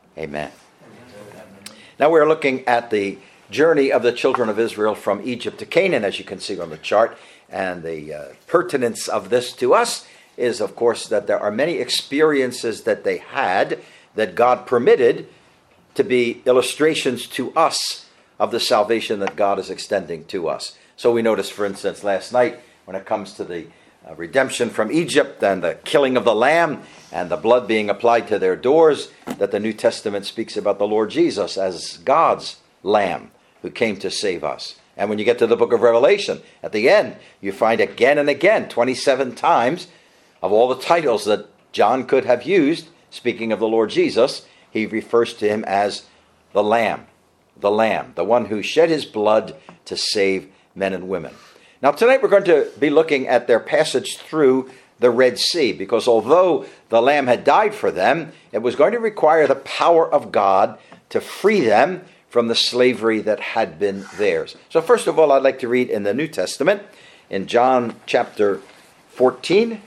Amen. Now we're looking at the journey of the children of Israel from Egypt to Canaan, as you can see on the chart. And the pertinence of this to us is, of course, that there are many experiences that they had that God permitted to be illustrations to us of the salvation that God is extending to us. So we noticed, for instance, last night, when it comes to the redemption from Egypt and the killing of the lamb and the blood being applied to their doors, that the New Testament speaks about the Lord Jesus as God's lamb who came to save us. And when you get to the book of Revelation, at the end, you find again and again, 27 times, of all the titles that John could have used, speaking of the Lord Jesus, he refers to him as the Lamb, the one who shed his blood to save men and women. Now tonight we're going to be looking at their passage through the Red Sea, because although the Lamb had died for them, it was going to require the power of God to free them from the slavery that had been theirs. So first of all, I'd like to read in the New Testament, in John chapter 14.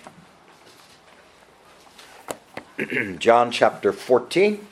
John chapter 14.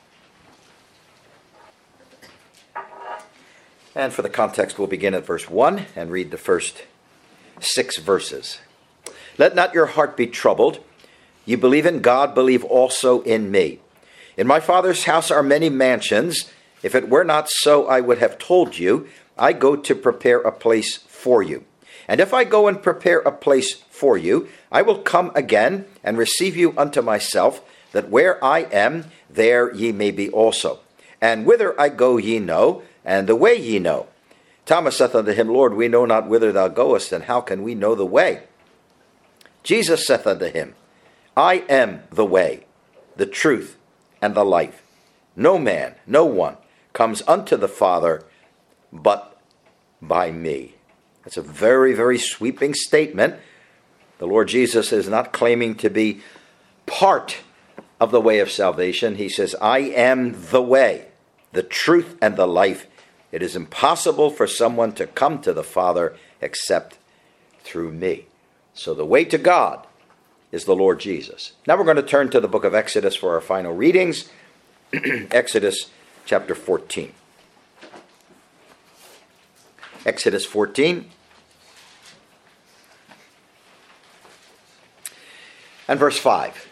And for the context, we'll begin at verse 1 and read the first 6 verses. Let not your heart be troubled. You believe in God, believe also in me. In my Father's house are many mansions. If it were not so, I would have told you. I go to prepare a place for you. And if I go and prepare a place for you, I will come again and receive you unto myself, that where I am, there ye may be also. And whither I go ye know, and the way ye know. Thomas saith unto him, Lord, we know not whither thou goest, and how can we know the way? Jesus saith unto him, I am the way, the truth, and the life. No man, no one, comes unto the Father but by me. That's a very, very sweeping statement. The Lord Jesus is not claiming to be part of the way of salvation. He says, I am the way, the truth, and the life. It is impossible for someone to come to the Father except through me. So the way to God is the Lord Jesus. Now we're going to turn to the book of Exodus for our final readings. Exodus chapter 14. Exodus 14. And verse 5.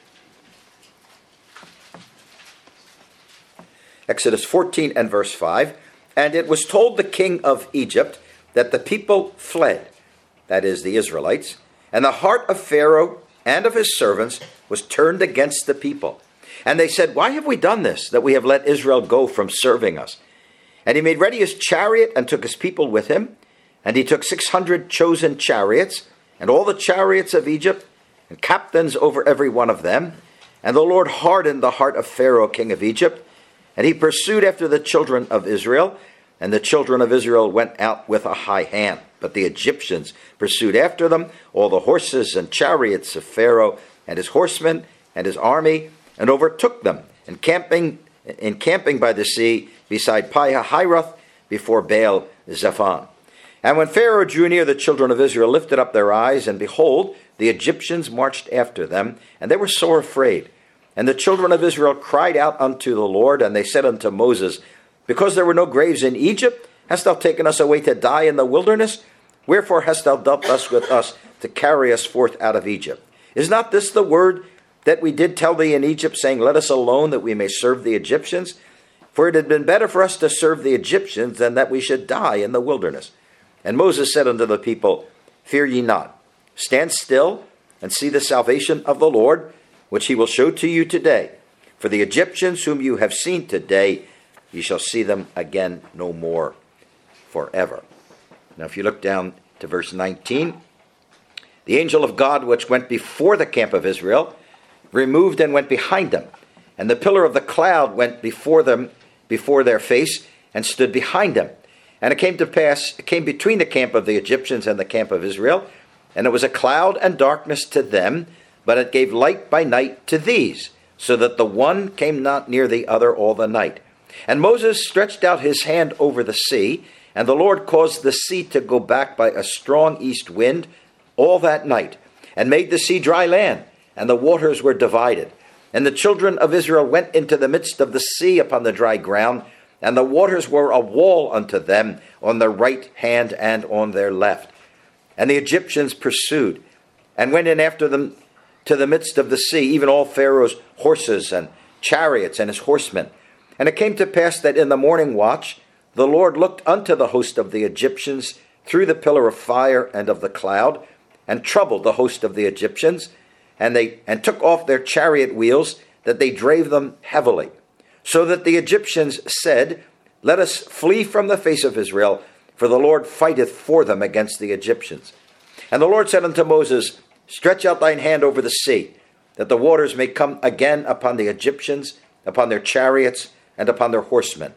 Exodus 14 and verse 5. And it was told the king of Egypt that the people fled, that is, the Israelites, and the heart of Pharaoh and of his servants was turned against the people. And they said, why have we done this, that we have let Israel go from serving us? And he made ready his chariot and took his people with him. And he took 600 chosen chariots, and all the chariots of Egypt, and captains over every one of them. And the Lord hardened the heart of Pharaoh, king of Egypt, and he pursued after the children of Israel. And the children of Israel went out with a high hand. But the Egyptians pursued after them, all the horses and chariots of Pharaoh, and his horsemen, and his army, and overtook them, encamping by the sea, beside Pi-hahiroth, before Baal-zephon. And when Pharaoh drew near, the children of Israel lifted up their eyes, and behold, the Egyptians marched after them, and they were sore afraid. And the children of Israel cried out unto the Lord, and they said unto Moses, because there were no graves in Egypt, hast thou taken us away to die in the wilderness? Wherefore hast thou dealt thus with us to carry us forth out of Egypt? Is not this the word that we did tell thee in Egypt, saying, let us alone, that we may serve the Egyptians? For it had been better for us to serve the Egyptians than that we should die in the wilderness. And Moses said unto the people, fear ye not. Stand still and see the salvation of the Lord, which he will show to you today. For the Egyptians whom you have seen today, ye shall see them again no more forever. Now if you look down to verse 19, the angel of God which went before the camp of Israel removed and went behind them. And the pillar of the cloud went before them, before their face, and stood behind them. And it came to pass, it came between the camp of the Egyptians and the camp of Israel, and it was a cloud and darkness to them, but it gave light by night to these, so that the one came not near the other all the night. And Moses stretched out his hand over the sea, and the Lord caused the sea to go back by a strong east wind all that night, and made the sea dry land, and the waters were divided. And the children of Israel went into the midst of the sea upon the dry ground, and the waters were a wall unto them on their right hand and on their left. And the Egyptians pursued, and went in after them to the midst of the sea, even all Pharaoh's horses and chariots and his horsemen. And it came to pass that in the morning watch the Lord looked unto the host of the Egyptians through the pillar of fire and of the cloud, and troubled the host of the Egyptians, and took off their chariot wheels, that they drave them heavily. So that the Egyptians said, Let us flee from the face of Israel, for the Lord fighteth for them against the Egyptians. And the Lord said unto Moses, Stretch out thine hand over the sea, that the waters may come again upon the Egyptians, upon their chariots, and upon their horsemen.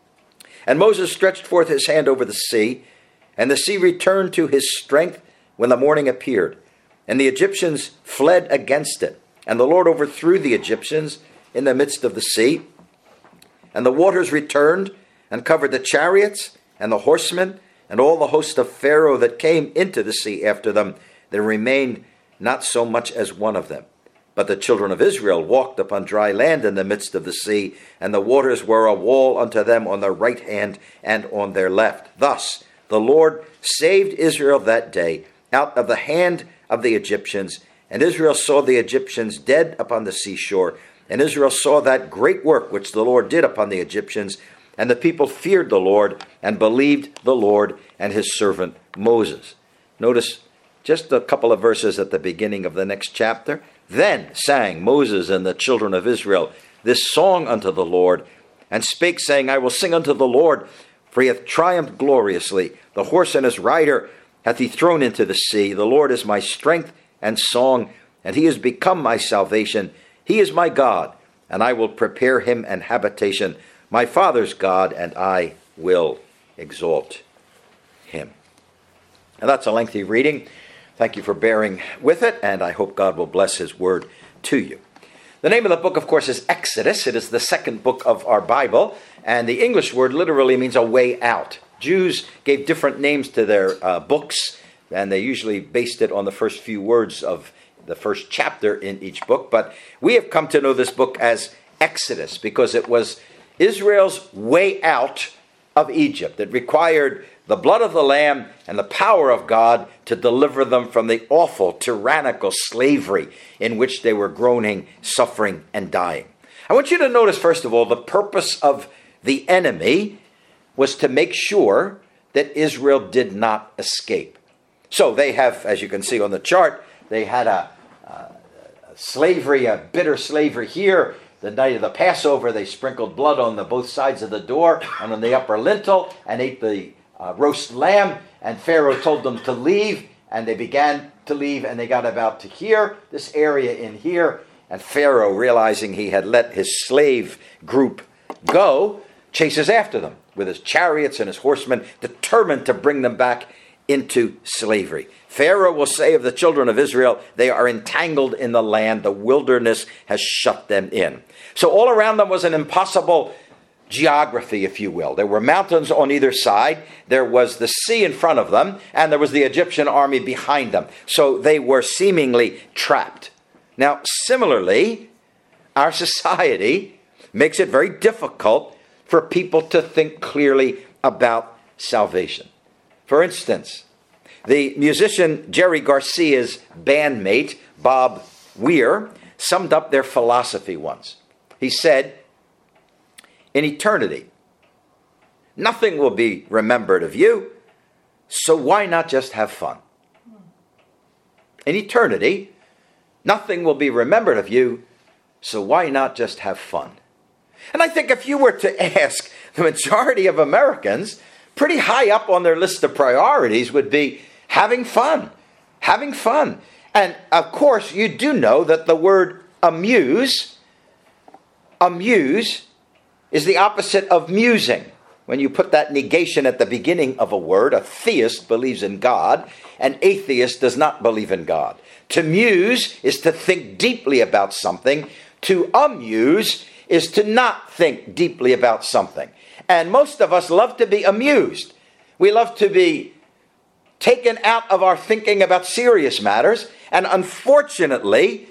And Moses stretched forth his hand over the sea, and the sea returned to his strength when the morning appeared. And the Egyptians fled against it. And the Lord overthrew the Egyptians in the midst of the sea. And the waters returned and covered the chariots and the horsemen and all the host of Pharaoh that came into the sea after them. There remained not so much as one of them. But the children of Israel walked upon dry land in the midst of the sea, and the waters were a wall unto them on their right hand and on their left. Thus the Lord saved Israel that day out of the hand of the Egyptians. And Israel saw the Egyptians dead upon the seashore. And Israel saw that great work which the Lord did upon the Egyptians. And the people feared the Lord and believed the Lord and his servant Moses. Notice just a couple of verses at the beginning of the next chapter. Then sang Moses and the children of Israel this song unto the Lord, and spake, saying, I will sing unto the Lord, for he hath triumphed gloriously. The horse and his rider hath he thrown into the sea. The Lord is my strength and song, and he is become my salvation. He is my God, and I will prepare him an habitation, my father's God, and I will exalt him. And that's a lengthy reading. Thank you for bearing with it, and I hope God will bless his word to you. The name of the book, of course, is Exodus. It is the second book of our Bible, and the English word literally means a way out. Jews gave different names to their books, and they usually based it on the first few words of the first chapter in each book. But we have come to know this book as Exodus because it was Israel's way out of Egypt. It required the blood of the Lamb and the power of God to deliver them from the awful, tyrannical slavery in which they were groaning, suffering, and dying. I want you to notice, first of all, the purpose of the enemy was to make sure that Israel did not escape. So they have, as you can see on the chart, they had a slavery, a bitter slavery here. The night of the Passover, they sprinkled blood on both sides of the door and on the upper lintel and ate the roast lamb, and Pharaoh told them to leave, and they began to leave, and they got about to here, this area in here, and Pharaoh, realizing he had let his slave group go, chases after them with his chariots and his horsemen, determined to bring them back into slavery. Pharaoh will say of the children of Israel, they are entangled in the land, the wilderness has shut them in. So all around them was an impossible geography, if you will. There were mountains on either side, there was the sea in front of them, and there was the Egyptian army behind them. So they were seemingly trapped. Now, similarly, our society makes it very difficult for people to think clearly about salvation. For instance, the musician Jerry Garcia's bandmate, Bob Weir, summed up their philosophy once. He said, in eternity, nothing will be remembered of you, so why not just have fun? In eternity, nothing will be remembered of you, so why not just have fun? And I think if you were to ask the majority of Americans, pretty high up on their list of priorities would be having fun. Having fun. And of course, you do know that the word amuse is the opposite of musing. When you put that negation at the beginning of a word, a theist believes in God, an atheist does not believe in God. To muse is to think deeply about something. To amuse is to not think deeply about something. And most of us love to be amused. We love to be taken out of our thinking about serious matters. And unfortunately,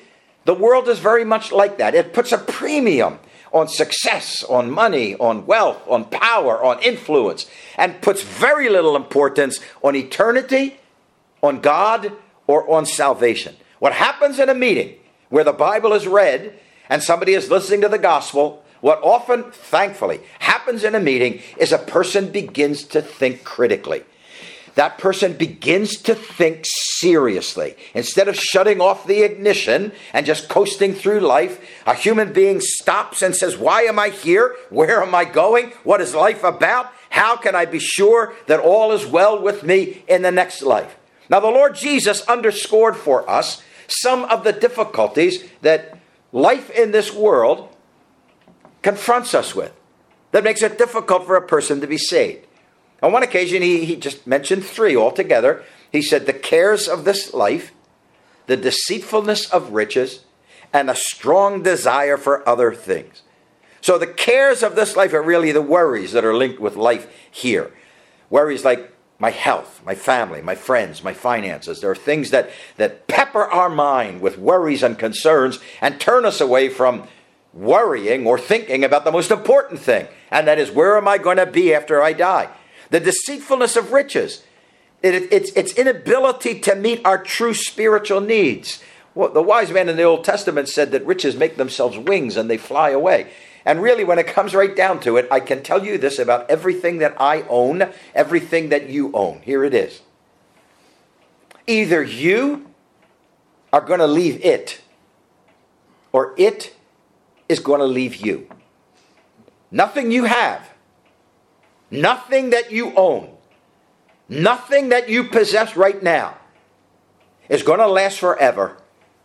The world is very much like that. It puts a premium on success, on money, on wealth, on power, on influence, and puts very little importance on eternity, on God, or on salvation. What happens in a meeting where the Bible is read and somebody is listening to the gospel, what often, thankfully, happens in a meeting is a person begins to think critically. That person begins to think seriously. Instead of shutting off the ignition and just coasting through life, a human being stops and says, why am I here? Where am I going? What is life about? How can I be sure that all is well with me in the next life? Now, the Lord Jesus underscored for us some of the difficulties that life in this world confronts us with, that makes it difficult for a person to be saved. On one occasion, he just mentioned 3 altogether. He said the cares of this life, the deceitfulness of riches, and a strong desire for other things. So the cares of this life are really the worries that are linked with life here. Worries like my health, my family, my friends, my finances. There are things that pepper our mind with worries and concerns and turn us away from worrying or thinking about the most important thing, and that is, where am I going to be after I die? The deceitfulness of riches, it's inability to meet our true spiritual needs. Well, the wise man in the Old Testament said that riches make themselves wings and they fly away. And really, when it comes right down to it, I can tell you this about everything that I own, everything that you own. Here it is. Either you are going to leave it, or it is going to leave you. Nothing you have, nothing that you own, nothing that you possess right now is going to last forever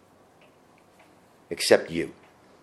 except you.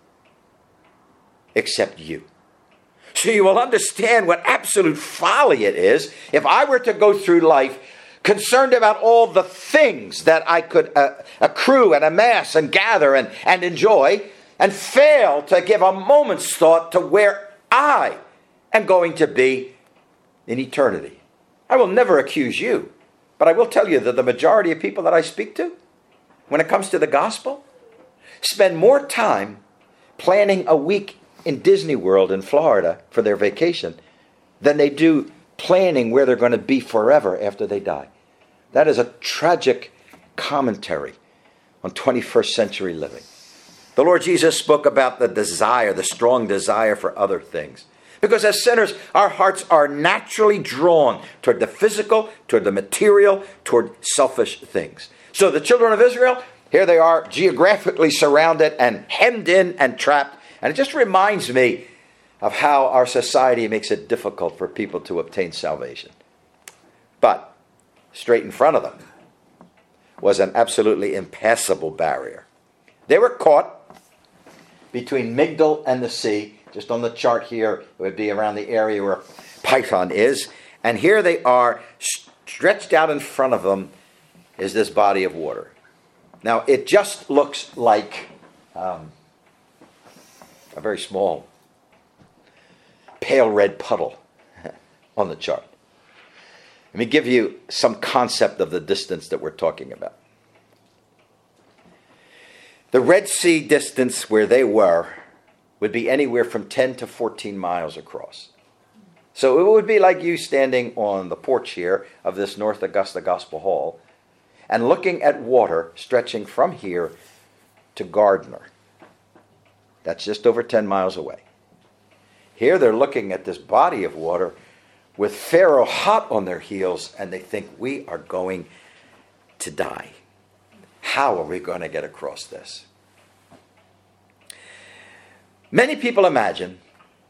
Except you. So you will understand what absolute folly it is if I were to go through life concerned about all the things that I could accrue and amass and gather and enjoy, and fail to give a moment's thought to where I am going to be in eternity. I will never accuse you, but I will tell you that the majority of people that I speak to, when it comes to the gospel, spend more time planning a week in Disney World in Florida for their vacation than they do planning where they're going to be forever after they die. That is a tragic commentary on 21st century living. The Lord Jesus spoke about the desire, the strong desire for other things. Because as sinners, our hearts are naturally drawn toward the physical, toward the material, toward selfish things. So the children of Israel, here they are geographically surrounded and hemmed in and trapped. And it just reminds me of how our society makes it difficult for people to obtain salvation. But straight in front of them was an absolutely impassable barrier. They were caught between Migdol and the sea. Just on the chart here, it would be around the area where Pithom is. And here they are, stretched out in front of them is this body of water. Now, it just looks like a very small, pale red puddle on the chart. Let me give you some concept of the distance that we're talking about. The Red Sea distance where they were would be anywhere from 10 to 14 miles across. So it would be like you standing on the porch here of this North Augusta Gospel Hall and looking at water stretching from here to Gardner. That's just over 10 miles away. Here they're looking at this body of water with Pharaoh hot on their heels, and they think, we are going to die. How are we going to get across this? Many people imagine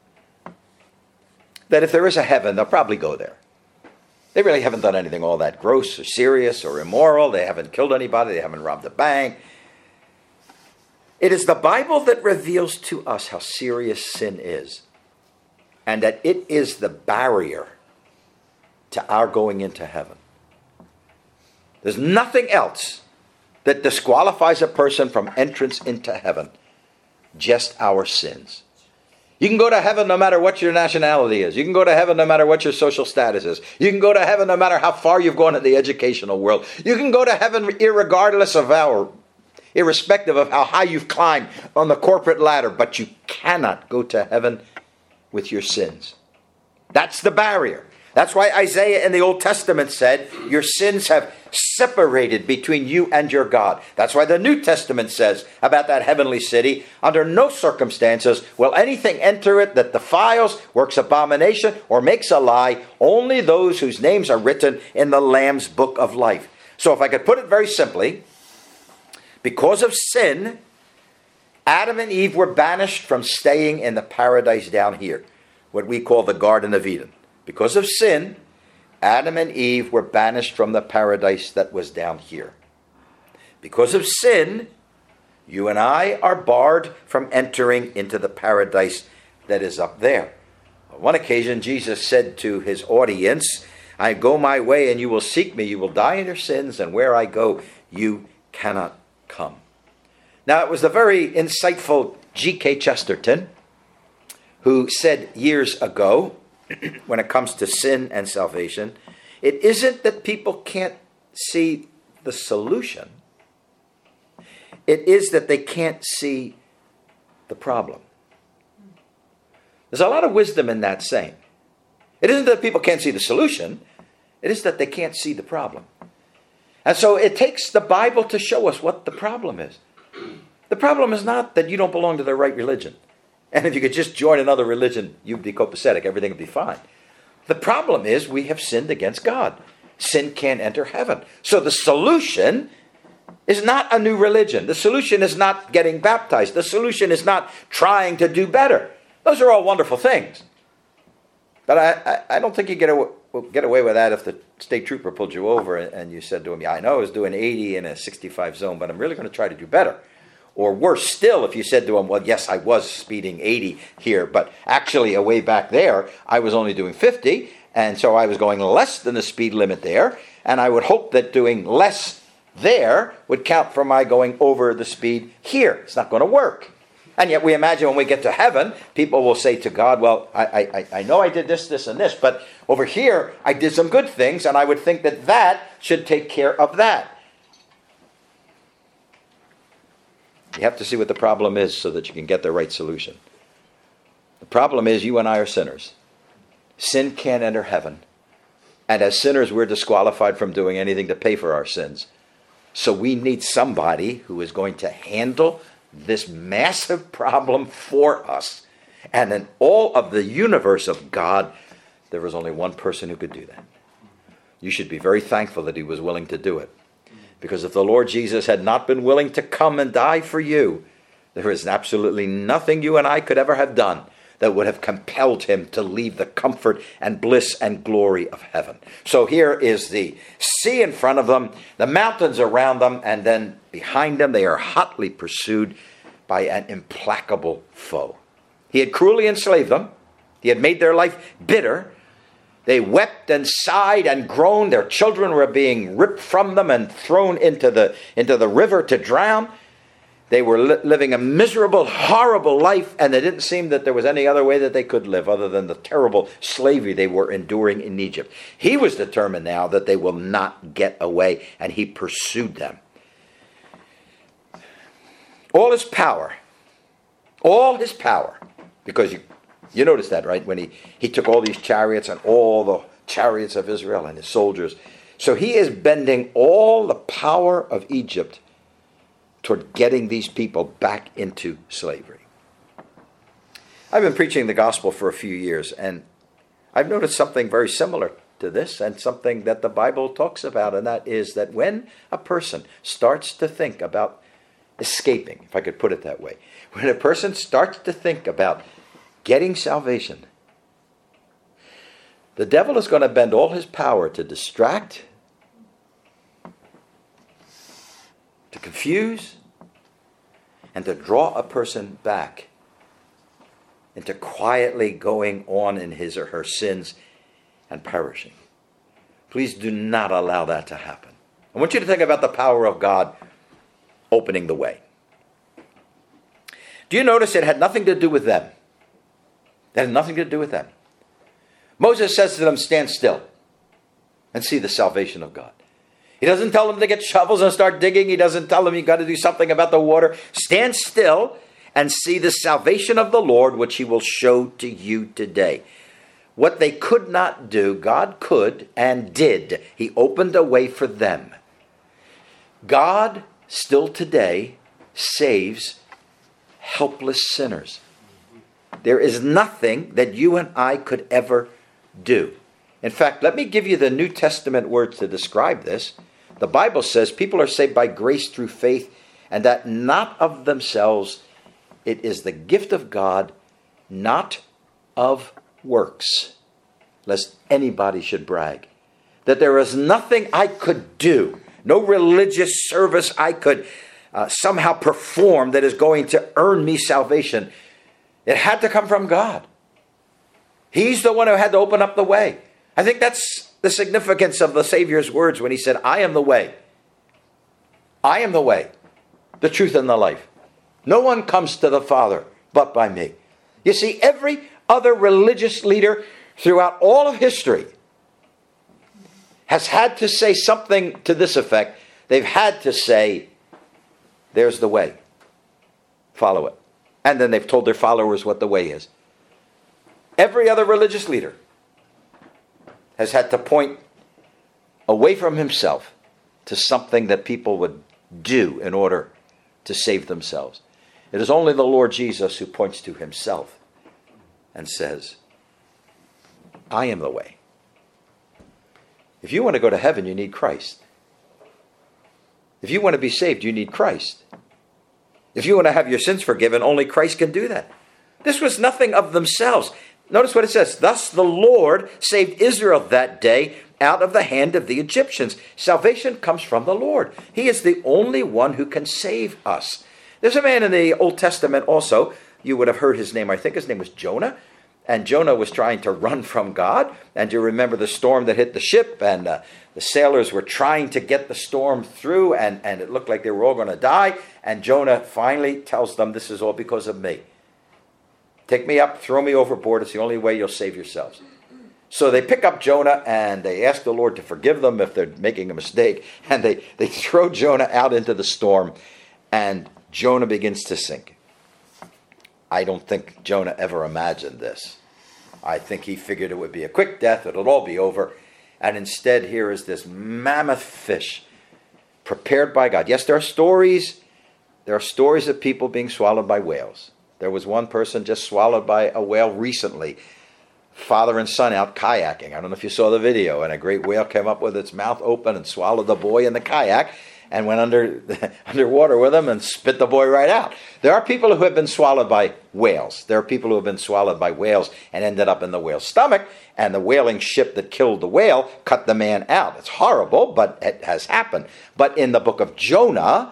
that if there is a heaven, they'll probably go there. They really haven't done anything all that gross or serious or immoral. They haven't killed anybody. They haven't robbed a bank. It is the Bible that reveals to us how serious sin is, and that it is the barrier to our going into heaven. There's nothing else that disqualifies a person from entrance into heaven, just our sins. You can go to heaven no matter what your nationality is. You can go to heaven no matter what your social status is. You can go to heaven no matter how far you've gone in the educational world. You can go to heaven irregardless of our irrespective of how high you've climbed on the corporate ladder, but you cannot go to heaven with your sins. That's the barrier. That's why Isaiah in the Old Testament said, your sins have separated between you and your God. That's why the New Testament says about that heavenly city, under no circumstances will anything enter it that defiles, works abomination, or makes a lie, only those whose names are written in the Lamb's book of life. So if I could put it very simply, because of sin, Adam and Eve were banished from staying in the paradise down here, what we call the Garden of Eden. Because of sin, Adam and Eve were banished from the paradise that was down here. Because of sin, you and I are barred from entering into the paradise that is up there. On one occasion, Jesus said to his audience, I go my way and you will seek me. You will die in your sins, and where I go, you cannot come. Now, it was the very insightful G.K. Chesterton who said years ago, when it comes to sin and salvation, it isn't that people can't see the solution. It is that they can't see the problem. There's a lot of wisdom in that saying. It isn't that people can't see the solution. It is that they can't see the problem. And so it takes the Bible to show us what the problem is. The problem is not that you don't belong to the right religion. And if you could just join another religion, you'd be copacetic. Everything would be fine. The problem is we have sinned against God. Sin can't enter heaven. So the solution is not a new religion. The solution is not getting baptized. The solution is not trying to do better. Those are all wonderful things. But I don't think you get away with that if the state trooper pulled you over and you said to him, yeah, I know I was doing 80 in a 65 zone, but I'm really going to try to do better. Or worse still, if you said to him, well, yes, I was speeding 80 here, but actually way back there, I was only doing 50, and so I was going less than the speed limit there, and I would hope that doing less there would count for my going over the speed here. It's not going to work. And yet we imagine when we get to heaven, people will say to God, well, I know I did this, this, and this, but over here I did some good things, and I would think that that should take care of that. You have to see what the problem is so that you can get the right solution. The problem is you and I are sinners. Sin can't enter heaven. And as sinners, we're disqualified from doing anything to pay for our sins. So we need somebody who is going to handle this massive problem for us. And in all of the universe of God, there was only one person who could do that. You should be very thankful that he was willing to do it. Because if the Lord Jesus had not been willing to come and die for you, there is absolutely nothing you and I could ever have done that would have compelled him to leave the comfort and bliss and glory of heaven. So here is the sea in front of them, the mountains around them, and then behind them they are hotly pursued by an implacable foe. He had cruelly enslaved them. He had made their life bitter. They wept and sighed and groaned. Their children were being ripped from them and thrown into the river to drown. They were living a miserable, horrible life, and it didn't seem that there was any other way that they could live other than the terrible slavery they were enduring in Egypt. He was determined now that they will not get away, and he pursued them. All his power, because you notice that, right? When he took all these chariots and all the chariots of Israel and his soldiers. So he is bending all the power of Egypt toward getting these people back into slavery. I've been preaching the gospel for a few years, and I've noticed something very similar to this, and something that the Bible talks about, and that is that when a person starts to think about escaping, if I could put it that way, when a person starts to think about getting salvation, the devil is going to bend all his power to distract, to confuse, and to draw a person back into quietly going on in his or her sins and perishing. Please do not allow that to happen. I want you to think about the power of God opening the way. Do you notice it had nothing to do with them? It had nothing to do with them. Moses says to them, stand still and see the salvation of God. He doesn't tell them to get shovels and start digging. He doesn't tell them you got to do something about the water. Stand still and see the salvation of the Lord, which he will show to you today. What they could not do, God could and did. He opened a way for them. God still today saves helpless sinners. There is nothing that you and I could ever do. In fact, let me give you the New Testament words to describe this. The Bible says people are saved by grace through faith, and that not of themselves. It is the gift of God, not of works, lest anybody should brag. That there is nothing I could do, no religious service I could somehow perform that is going to earn me salvation. It had to come from God. He's the one who had to open up the way. I think that's the significance of the Savior's words when he said, I am the way. I am the way, the truth, and the life. No one comes to the Father but by me. You see, every other religious leader throughout all of history has had to say something to this effect. They've had to say, there's the way. Follow it. And then they've told their followers what the way is. Every other religious leader has had to point away from himself to something that people would do in order to save themselves. It is only the Lord Jesus who points to himself and says, I am the way. If you want to go to heaven, you need Christ. If you want to be saved, you need Christ. If you want to have your sins forgiven, only Christ can do that. This was nothing of themselves. Notice what it says. Thus the Lord saved Israel that day out of the hand of the Egyptians. Salvation comes from the Lord. He is the only one who can save us. There's a man in the Old Testament also. You would have heard his name. I think his name was Jonah. And Jonah was trying to run from God. And you remember the storm that hit the ship. And the sailors were trying to get the storm through. And it looked like they were all going to die. And Jonah finally tells them, this is all because of me. Take me up, throw me overboard. It's the only way you'll save yourselves. So they pick up Jonah and they ask the Lord to forgive them if they're making a mistake. And they throw Jonah out into the storm. And Jonah begins to sink. I don't think Jonah ever imagined this. I think he figured it would be a quick death. It'll all be over. And instead, here is this mammoth fish prepared by God. Yes, there are stories. There are stories of people being swallowed by whales. There was one person just swallowed by a whale recently. Father and son out kayaking. I don't know if you saw the video. And a great whale came up with its mouth open and swallowed the boy in the kayak and went underwater with him and spit the boy right out. There are people who have been swallowed by whales. There are people who have been swallowed by whales and ended up in the whale's stomach. And the whaling ship that killed the whale cut the man out. It's horrible, but it has happened. But in the book of Jonah,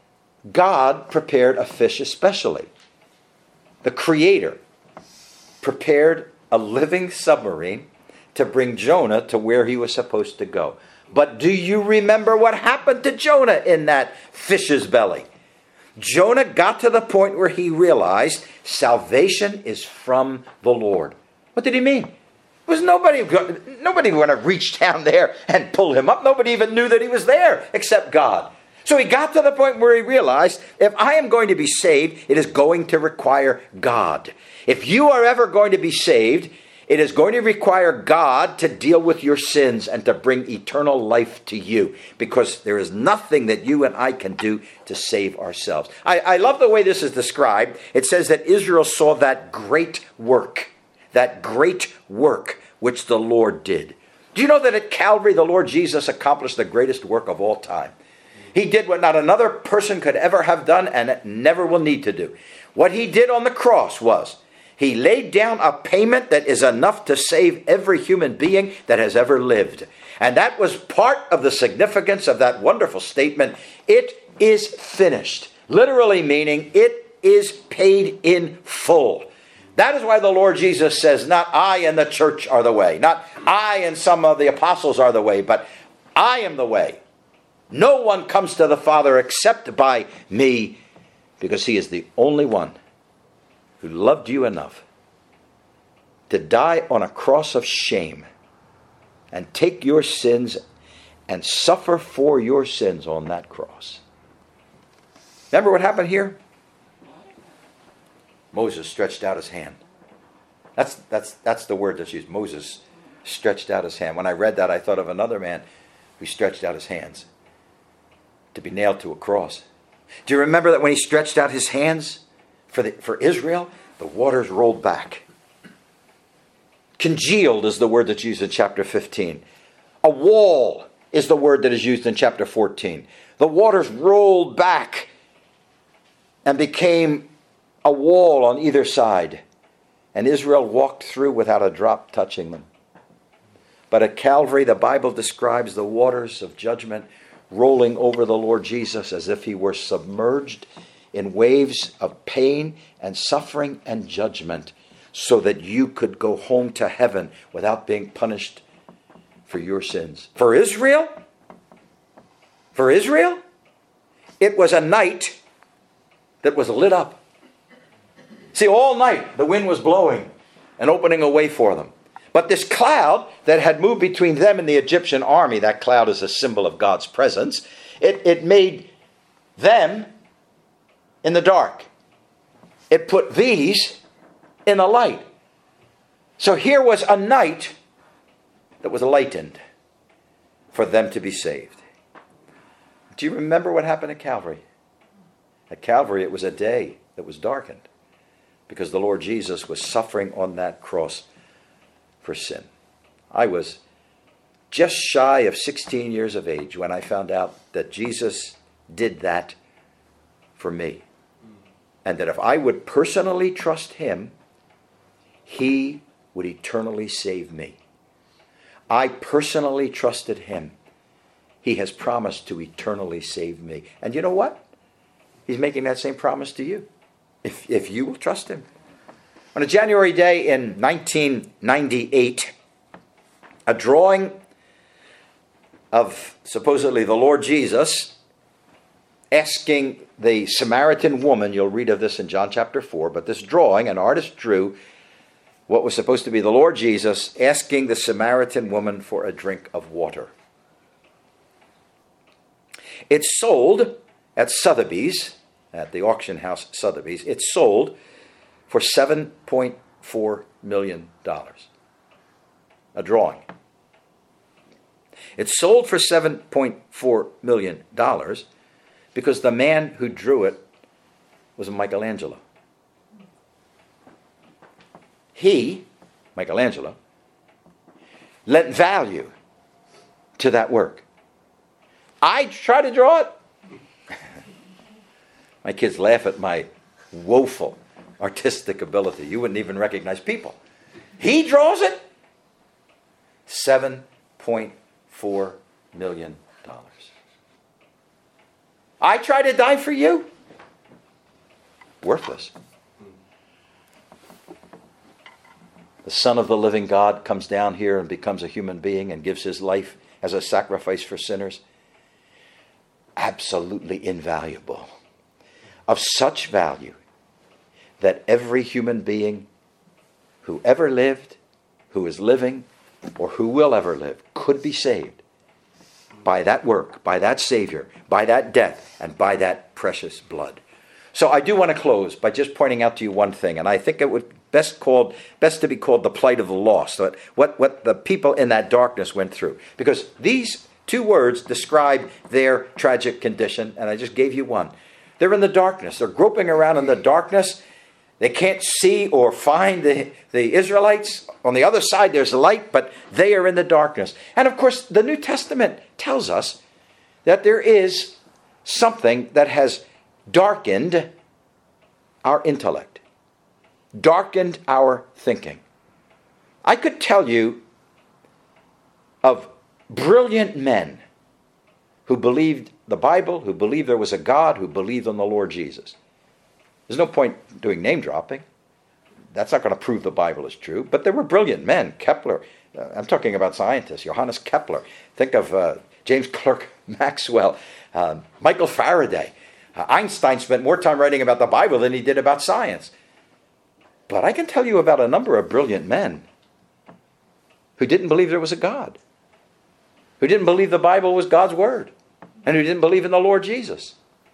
God prepared a fish especially. The Creator prepared a living submarine to bring Jonah to where he was supposed to go. But do you remember what happened to Jonah in that fish's belly? Jonah got to the point where he realized salvation is from the Lord. What did he mean? It was nobody going to reach down there and pull him up. Nobody even knew that he was there except God. So he got to the point where he realized, if I am going to be saved, it is going to require God. If you are ever going to be saved, it is going to require God to deal with your sins and to bring eternal life to you, because there is nothing that you and I can do to save ourselves. I love the way this is described. It says that Israel saw that great work which the Lord did. Do you know that at Calvary, the Lord Jesus accomplished the greatest work of all time? He did what not another person could ever have done and never will need to do. What he did on the cross was, he laid down a payment that is enough to save every human being that has ever lived. And that was part of the significance of that wonderful statement, it is finished. Literally meaning, it is paid in full. That is why the Lord Jesus says, not I and the church are the way. Not I and some of the apostles are the way, but I am the way. No one comes to the Father except by me, because he is the only one who loved you enough to die on a cross of shame and take your sins and suffer for your sins on that cross. Remember what happened here? Moses stretched out his hand. That's the word that's used. Moses stretched out his hand. When I read that, I thought of another man who stretched out his hands to be nailed to a cross. Do you remember that when he stretched out his hands for Israel, the waters rolled back? Congealed is the word that's used in chapter 15. A wall is the word that is used in chapter 14. The waters rolled back and became a wall on either side. And Israel walked through without a drop touching them. But at Calvary, the Bible describes the waters of judgment rolling over the Lord Jesus as if he were submerged in waves of pain and suffering and judgment, so that you could go home to heaven without being punished for your sins. For Israel, it was a night that was lit up. See, all night the wind was blowing and opening a way for them. But this cloud that had moved between them and the Egyptian army, that cloud is a symbol of God's presence, it made them in the dark. It put these in the light. So here was a night that was lightened for them to be saved. Do you remember what happened at Calvary? At Calvary, it was a day that was darkened because the Lord Jesus was suffering on that cross for sin. I was just shy of 16 years of age when I found out that Jesus did that for me. And that if I would personally trust him, he would eternally save me. I personally trusted him. He has promised to eternally save me. And you know what? He's making that same promise to you, if you will trust him. On a January day in 1998, a drawing of supposedly the Lord Jesus asking the Samaritan woman, you'll read of this in John chapter 4, but this drawing, an artist drew what was supposed to be the Lord Jesus asking the Samaritan woman for a drink of water. It's sold at Sotheby's, at the auction house Sotheby's. It's sold for $7.4 million. A drawing. It's sold for $7.4 million because the man who drew it was Michelangelo. He, Michelangelo, lent value to that work. I try to draw it. My kids laugh at my woeful artistic ability. You wouldn't even recognize people. He draws it. $7.4 million. I try to die for you. Worthless. The Son of the living God comes down here and becomes a human being and gives his life as a sacrifice for sinners. Absolutely invaluable. Of such value that every human being who ever lived, who is living, or who will ever live could be saved by that work, by that Savior, by that death, and by that precious blood. So I do want to close by just pointing out to you one thing, and I think it would best to be called the plight of the lost, what the people in that darkness went through. Because these two words describe their tragic condition, and I just gave you one. They're in the darkness. They're groping around in the darkness. They can't see or find the Israelites. On the other side, there's light, but they are in the darkness. And of course, the New Testament tells us that there is something that has darkened our intellect, darkened our thinking. I could tell you of brilliant men who believed the Bible, who believed there was a God, who believed on the Lord Jesus. There's no point doing name dropping. That's not going to prove the Bible is true. But there were brilliant men. Kepler, I'm talking about scientists. Johannes Kepler. Think of James Clerk Maxwell, Michael Faraday. Einstein spent more time writing about the Bible than he did about science. But I can tell you about a number of brilliant men who didn't believe there was a God. who didn't believe the Bible was God's word, and who didn't believe in the Lord Jesus.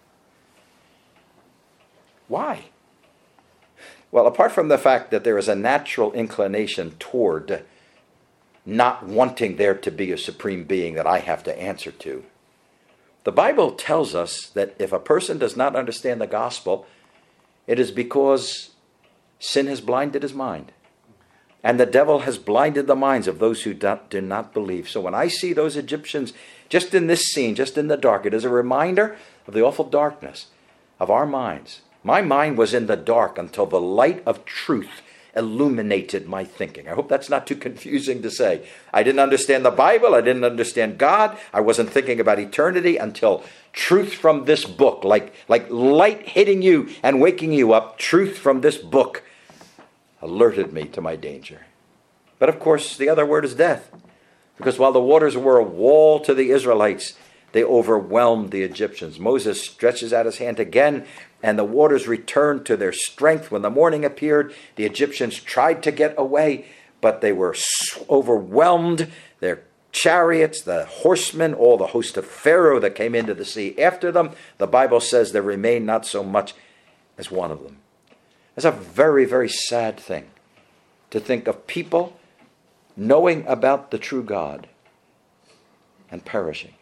Why? Well, apart from the fact that there is a natural inclination toward not wanting there to be a supreme being that I have to answer to, the Bible tells us that if a person does not understand the gospel, it is because sin has blinded his mind. And the devil has blinded the minds of those who do not believe. So when I see those Egyptians just in this scene, just in the dark, it is a reminder of the awful darkness of our minds. My mind was in the dark until the light of truth illuminated my thinking. I hope that's not too confusing to say. I didn't understand the Bible. I didn't understand God. I wasn't thinking about eternity until truth from this book, like light hitting you and waking you up, truth from this book alerted me to my danger. But of course, the other word is death. Because while the waters were a wall to the Israelites, they overwhelmed the Egyptians. Moses stretches out his hand again, and the waters returned to their strength. When the morning appeared, the Egyptians tried to get away, but they were overwhelmed. Their chariots, the horsemen, all the host of Pharaoh that came into the sea after them, the Bible says there remained not so much as one of them. It's a very, very sad thing to think of people knowing about the true God and perishing.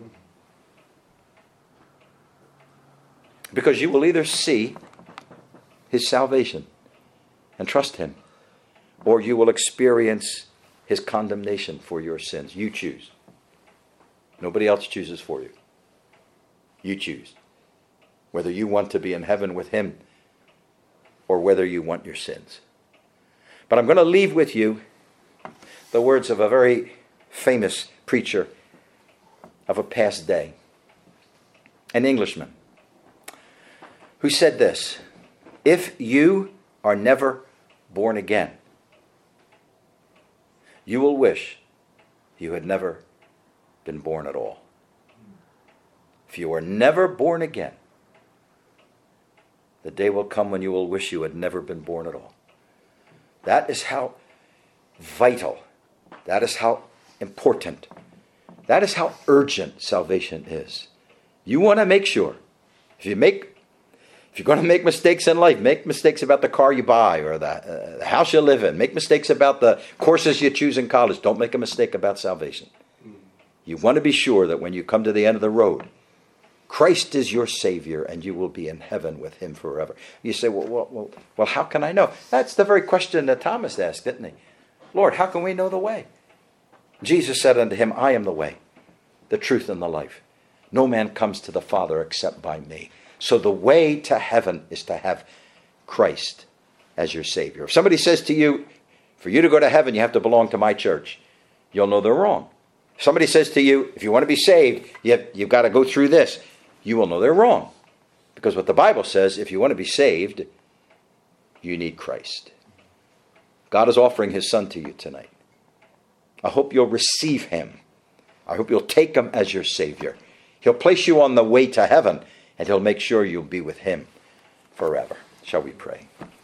Because you will either see his salvation and trust him, or you will experience his condemnation for your sins. You choose. Nobody else chooses for you. You choose whether you want to be in heaven with him or whether you want your sins. But I'm going to leave with you the words of a very famous preacher of a past day, an Englishman, who said this: if you are never born again, you will wish you had never been born at all. If you are never born again, the day will come when you will wish you had never been born at all. That is how vital, that is how important, that is how urgent salvation is. You want to make sure, if you're going to make mistakes in life, make mistakes about the car you buy or the house you live in. Make mistakes about the courses you choose in college. Don't make a mistake about salvation. You want to be sure that when you come to the end of the road, Christ is your Savior and you will be in heaven with him forever. You say, well, how can I know? That's the very question that Thomas asked, didn't he? Lord, how can we know the way? Jesus said unto him, I am the way, the truth, and the life. No man comes to the Father except by me. So the way to heaven is to have Christ as your Savior. If somebody says to you, for you to go to heaven, you have to belong to my church, you'll know they're wrong. If somebody says to you, if you want to be saved, you've got to go through this, you will know they're wrong. Because what the Bible says, if you want to be saved, you need Christ. God is offering his Son to you tonight. I hope you'll receive him. I hope you'll take him as your Savior. He'll place you on the way to heaven, and he'll make sure you'll be with him forever. Shall we pray?